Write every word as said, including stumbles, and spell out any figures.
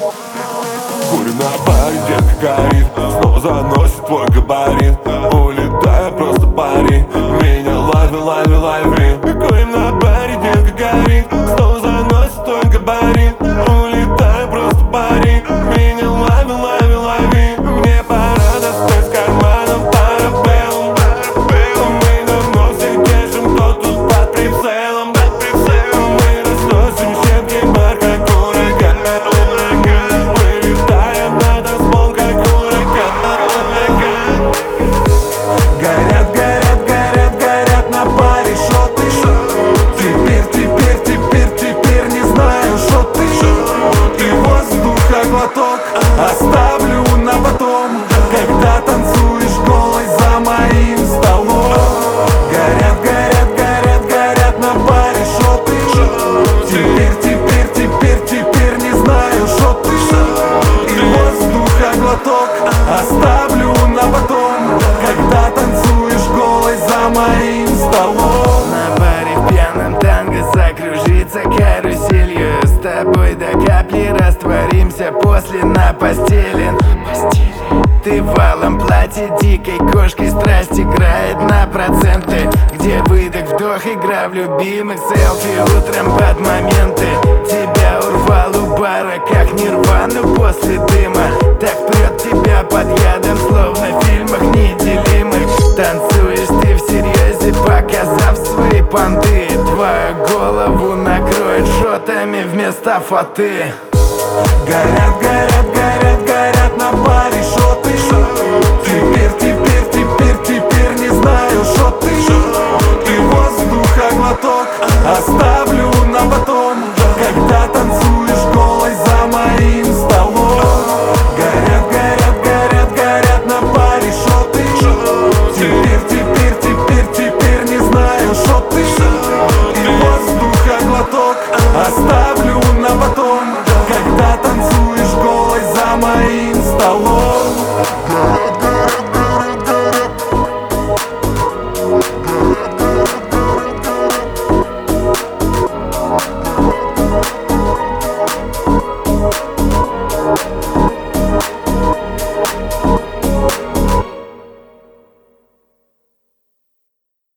Курю на баре, детка горит, снова заносит твой габарит. Улетаю, просто пари, меня лови, лови, лови. Курим на баре, детка горит, снова заносит твой габарит. Улетаю, просто пари, меня лови, лови, лови. Мне пора достать с карманов парабеллум. Мы давно все держим, кто тут под прицелом. Мы разносим щепки бар, как ураган. Вылетаем на танцпол, как ураган. Горят, горят, горят, горят на баре шоты. Теперь, теперь, теперь, теперь не знаю, что ты. И воздуха глоток оставлю на потом, когда танцуешь голой за моим столом. Горят, горят, горят, горят на баре шоты. Теперь, теперь, теперь, теперь не знаю, что ты. И воздуха глоток оставлю на потом, когда танцуешь голой за моим столом. На баре в пьяном танго закружиться каруселью. С тобой до капли растворимся после на постели. Ты в алом платье дикой кошкой, страсть играет на проценты. Где выдох, вдох, игра в любимых, селфи утром под моменты. Тебя урвал у бара, как нирвану после дыма. Так прет тебя под ядом, словно в фильмах неделимых. Танцуешь ты в серьезе, показав свои понты. Твою голову накроет шотами вместо фаты. Горят,